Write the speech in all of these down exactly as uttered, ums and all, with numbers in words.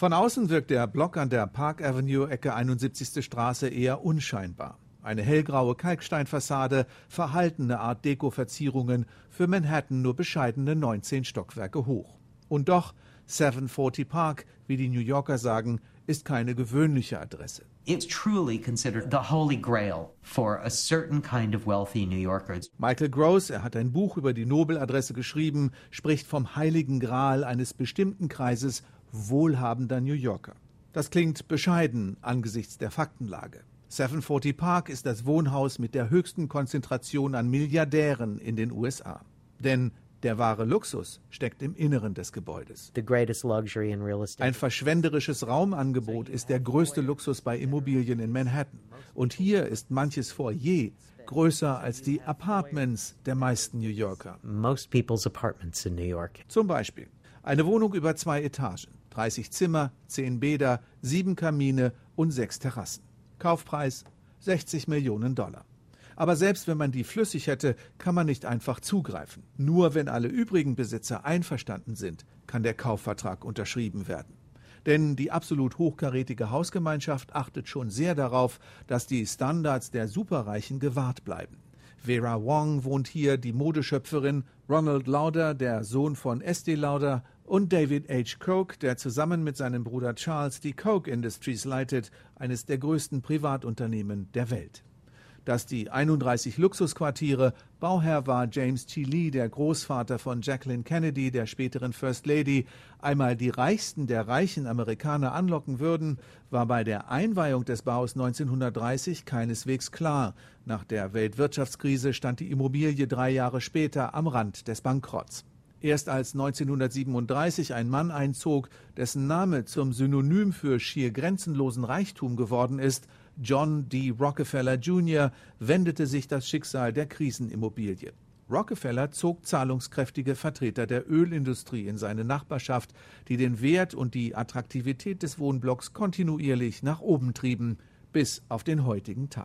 Von außen wirkt der Block an der Park Avenue, Ecke einundsiebzigste Straße, eher unscheinbar. Eine hellgraue Kalksteinfassade, verhaltene Art-Deco-Verzierungen, für Manhattan nur bescheidene neunzehn Stockwerke hoch. Und doch, siebenhundertvierzig Park, wie die New Yorker sagen, ist keine gewöhnliche Adresse. It's truly considered the holy grail for a certain kind of wealthy New Yorkers. Michael Gross, er hat ein Buch über die Nobeladresse geschrieben, spricht vom heiligen Gral eines bestimmten Kreises wohlhabender New Yorker. Das klingt bescheiden angesichts der Faktenlage. siebenhundertvierzig Park ist das Wohnhaus mit der höchsten Konzentration an Milliardären in den U S A. Denn der wahre Luxus steckt im Inneren des Gebäudes. The greatest luxury in real estate. Ein verschwenderisches Raumangebot ist der größte Luxus bei Immobilien in Manhattan. Und hier ist manches Foyer größer als die Apartments der meisten New Yorker. Most people's apartments in New York. Zum Beispiel eine Wohnung über zwei Etagen, dreißig Zimmer, zehn Bäder, sieben Kamine und sechs Terrassen. Kaufpreis sechzig Millionen Dollar. Aber selbst wenn man die flüssig hätte, kann man nicht einfach zugreifen. Nur wenn alle übrigen Besitzer einverstanden sind, kann der Kaufvertrag unterschrieben werden. Denn die absolut hochkarätige Hausgemeinschaft achtet schon sehr darauf, dass die Standards der Superreichen gewahrt bleiben. Vera Wong wohnt hier, die Modeschöpferin, Ronald Lauder, der Sohn von Estee Lauder, und David H. Koch, der zusammen mit seinem Bruder Charles die Koch Industries leitet, eines der größten Privatunternehmen der Welt. Dass die einunddreißig Luxusquartiere, Bauherr war James T. Lee, der Großvater von Jacqueline Kennedy, der späteren First Lady, einmal die reichsten der reichen Amerikaner anlocken würden, war bei der Einweihung des Baus neunzehnhundertdreißig keineswegs klar. Nach der Weltwirtschaftskrise stand die Immobilie drei Jahre später am Rand des Bankrotts. Erst als neunzehnhundertsiebenunddreißig ein Mann einzog, dessen Name zum Synonym für schier grenzenlosen Reichtum geworden ist, John D. Rockefeller Junior, wendete sich das Schicksal der Krisenimmobilie. Rockefeller zog zahlungskräftige Vertreter der Ölindustrie in seine Nachbarschaft, die den Wert und die Attraktivität des Wohnblocks kontinuierlich nach oben trieben, bis auf den heutigen Tag.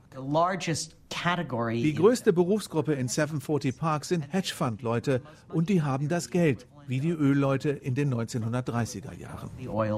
Die größte Berufsgruppe in siebenhundertvierzig Park sind Hedgefund-Leute und die haben das Geld, wie die Ölleute in den neunzehnhundertdreißiger Jahren.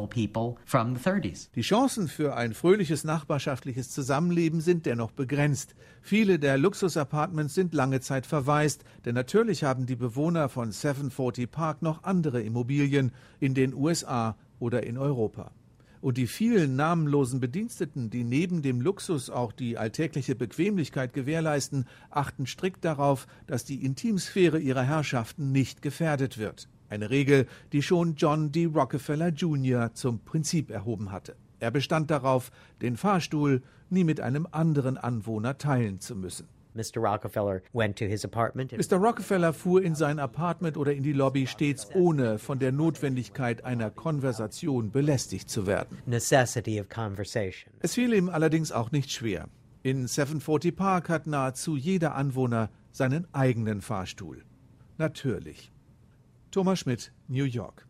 Die Chancen für ein fröhliches nachbarschaftliches Zusammenleben sind dennoch begrenzt. Viele der Luxusapartments sind lange Zeit verwaist, denn natürlich haben die Bewohner von siebenhundertvierzig Park noch andere Immobilien in den U S A oder in Europa. Und die vielen namenlosen Bediensteten, die neben dem Luxus auch die alltägliche Bequemlichkeit gewährleisten, achten strikt darauf, dass die Intimsphäre ihrer Herrschaften nicht gefährdet wird. Eine Regel, die schon John D. Rockefeller Junior zum Prinzip erhoben hatte. Er bestand darauf, den Fahrstuhl nie mit einem anderen Anwohner teilen zu müssen. Mister Rockefeller went to his apartment. Mister Rockefeller fuhr in sein Apartment oder in die Lobby stets ohne von der Notwendigkeit einer Konversation belästigt zu werden. Necessity of conversation. Es fiel ihm allerdings auch nicht schwer. In siebenhundertvierzig Park hat nahezu jeder Anwohner seinen eigenen Fahrstuhl. Natürlich. Thomas Schmidt, New York.